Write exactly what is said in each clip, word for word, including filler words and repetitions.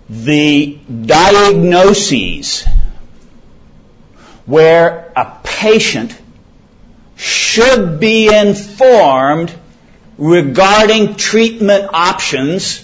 the diagnoses where a patient should be informed regarding treatment options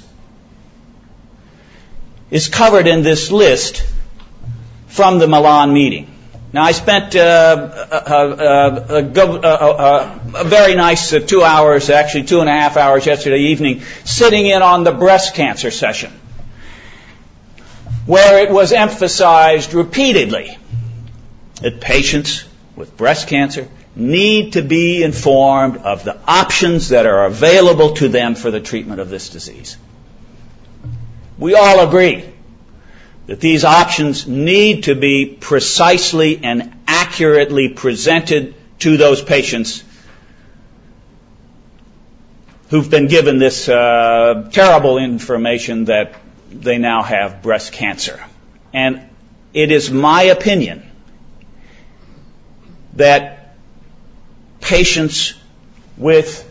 is covered in this list from the Milan meeting. Now, I spent uh, a, a, a, a, a very nice uh, two hours, actually two and a half hours yesterday evening, sitting in on the breast cancer session, where it was emphasized repeatedly that patients with breast cancer need to be informed of the options that are available to them for the treatment of this disease. We all agree that these options need to be precisely and accurately presented to those patients who've been given this uh, terrible information that they now have breast cancer. And it is my opinion that patients with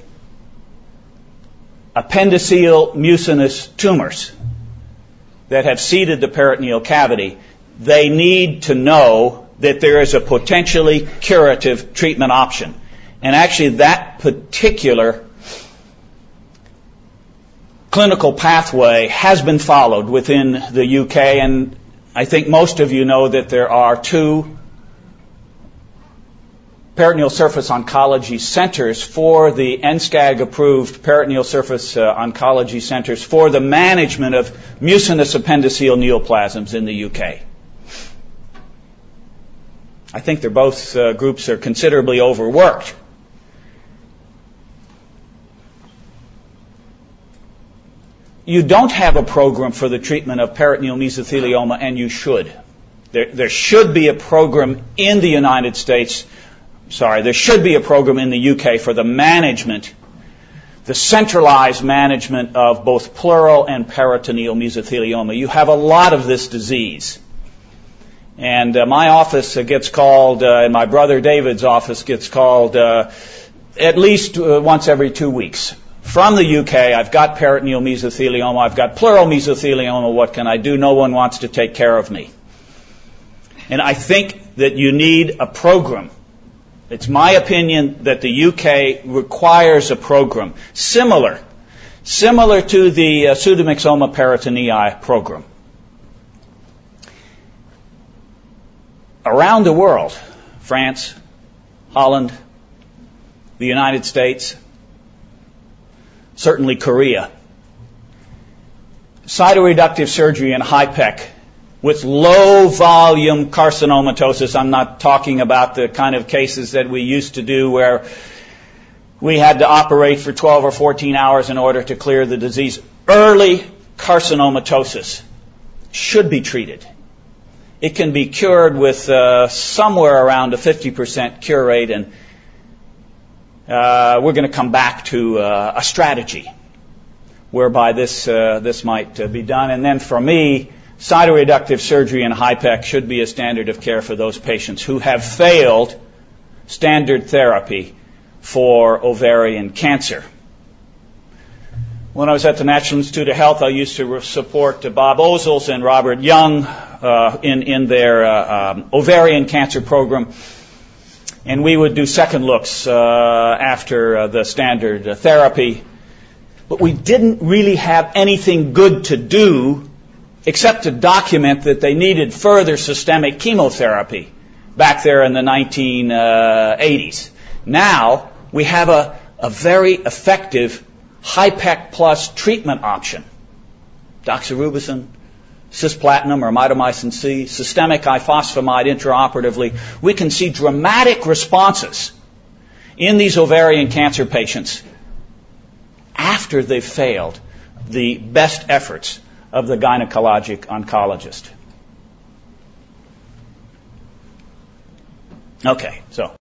appendiceal mucinous tumors that have seeded the peritoneal cavity, they need to know that there is a potentially curative treatment option. And actually that particular clinical pathway has been followed within the U K, and I think most of you know that there are two peritoneal surface oncology centers for the N SCAG-approved peritoneal surface uh, oncology centers for the management of mucinous appendiceal neoplasms in the U K. I think they're both uh, groups are considerably overworked. You don't have a program for the treatment of peritoneal mesothelioma, and you should. There, there should be a program in the United States Sorry, there should be a program in the U K for the management, the centralized management of both pleural and peritoneal mesothelioma. You have a lot of this disease. And uh, my office uh, gets called, uh, and my brother David's office gets called uh, at least uh, once every two weeks. From the U K, I've got peritoneal mesothelioma, I've got pleural mesothelioma, what can I do? No one wants to take care of me. And I think that you need a program. It's my opinion that the U K requires a program similar, similar to the uh, pseudomyxoma peritonei program. Around the world, France, Holland, the United States, certainly Korea, cytoreductive surgery and HIPEC with low-volume carcinomatosis. I'm not talking about the kind of cases that we used to do where we had to operate for twelve or fourteen hours in order to clear the disease. Early carcinomatosis should be treated. It can be cured with uh, somewhere around a fifty percent cure rate, and uh, we're going to come back to uh, a strategy whereby this uh, this might uh, be done. And then for me, cytoreductive surgery and HIPEC should be a standard of care for those patients who have failed standard therapy for ovarian cancer. When I was at the National Institute of Health, I used to support uh, Bob Ozels and Robert Young uh, in, in their uh, um, ovarian cancer program. And we would do second looks uh, after uh, the standard uh, therapy. But we didn't really have anything good to do except to document that they needed further systemic chemotherapy back there in the nineteen eighties. Now we have a, a very effective HIPEC plus treatment option. Doxorubicin, cisplatinum or mitomycin C, systemic ifosfamide intraoperatively. We can see dramatic responses in these ovarian cancer patients after they've failed the best efforts of the gynecologic oncologist. Okay, so